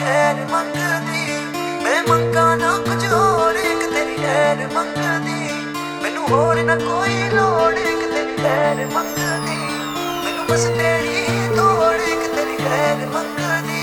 खैर मंगदी मैं मंगा ना कुछ होर एक तेरी खैर मंगदी मैनू होर ना कोई लोड़ एक तेरी खैर मंगदी मैनू बस तेरी तोड़ एक तेरी खैर मंगदी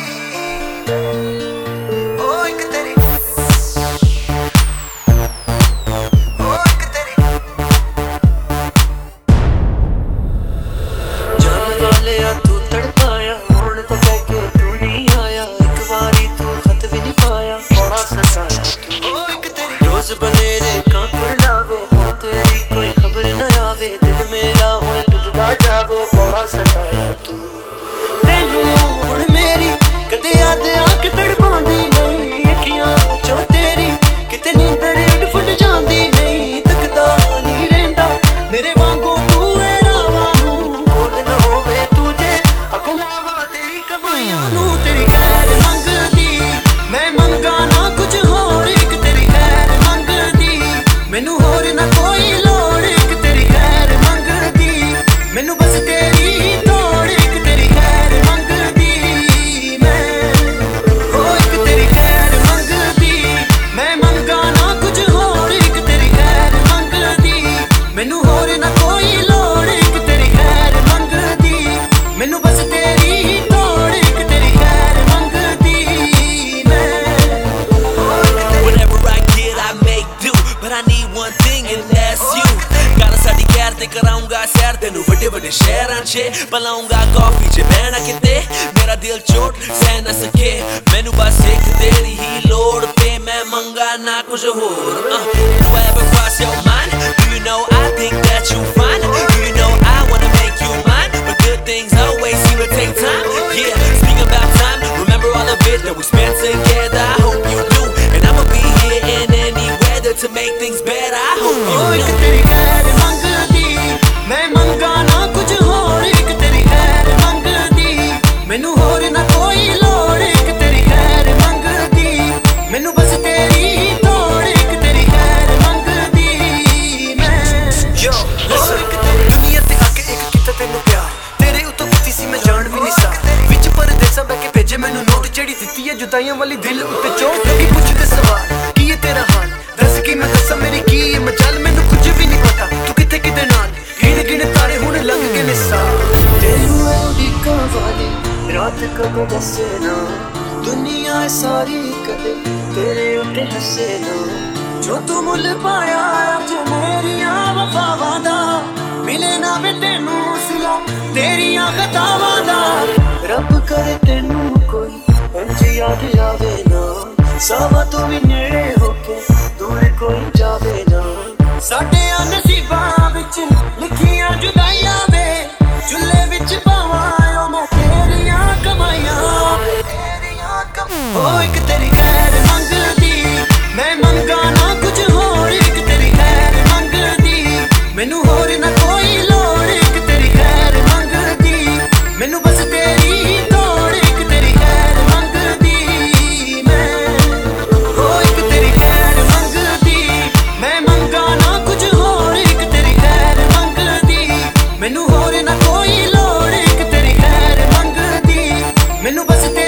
कराऊंगा सैर तेनू बड़े बड़े शहरां च पलाऊंगा कॉफी च बहना किते मेरा दिल चोट सह न सके मैनू बस एक तेरी ही लोड़ ते मैं मंगा ना कुछ होर Do I ever cross your mind? Do you know I think that you fine? Do you know I wanna make you mine? But good things always seem to take time. Yeah, speaking about time, remember all of it that we spent together. I hope you do, and I'ma be here in any weather to make things better. I hope you do. मैं मंगा ना कुछ होर एक तेरी खैर मंगदी मैनू होर ना कोई लोड़ एक तेरी खैर मंगदी मैनू बस तेरी तोड़ एक तेरी खैर मंगदी मैं यो दुनिया ते आके एक किता तेनू प्यार तेरे उतों किती सी मैं जान भी नहीं सा विच परदेसां बैठ के भेजे मैनू नोट जेड़ी दित्ती है जुदाइयां वाली दिल उत्ते चोट लगी पुछदे सवाल की है तेरा हाल दस की मैं दसां मेरी की है मजाल मैनू कुछ भी नहीं पता तू किथे किदे नाल गिन तारे हुण लंघ गए ने साल तेनू उड़ीकां वाली रात कदों दसे ना दुनिया सारी कदे तेरे उत्ते हसे ना जो तू मुल पाया अज मेरियां वफावां दा मिले ना वे तेनू सिला तेरियां खतावां दा रब करे तेनू कोई इंज याद आवे ना सावा तू भी नेड़े होके दूर कोई जावे ना साडे नसीबां विच लिखियां जुदाइयां वे चुल्हे विच पावां मैं तेरियां कमाइयां ओ एक तेरी खैर मंगदी मैं मंगा ना कुछ होर एक तेरी खैर मंगदी मैनू होर ना कोई लोड़ एक तेरी खैर मंगदी मैनू बस तेरी तोड़ एक तेरी खैर मंगदी मैं ओ एक तेरी खैर मंगदी मैं मंगा ना कुछ होर एक तेरी खैर मंगदी मैनू होर ना कोई लोड़ एक तेरी खैर मंगदी मैनू बस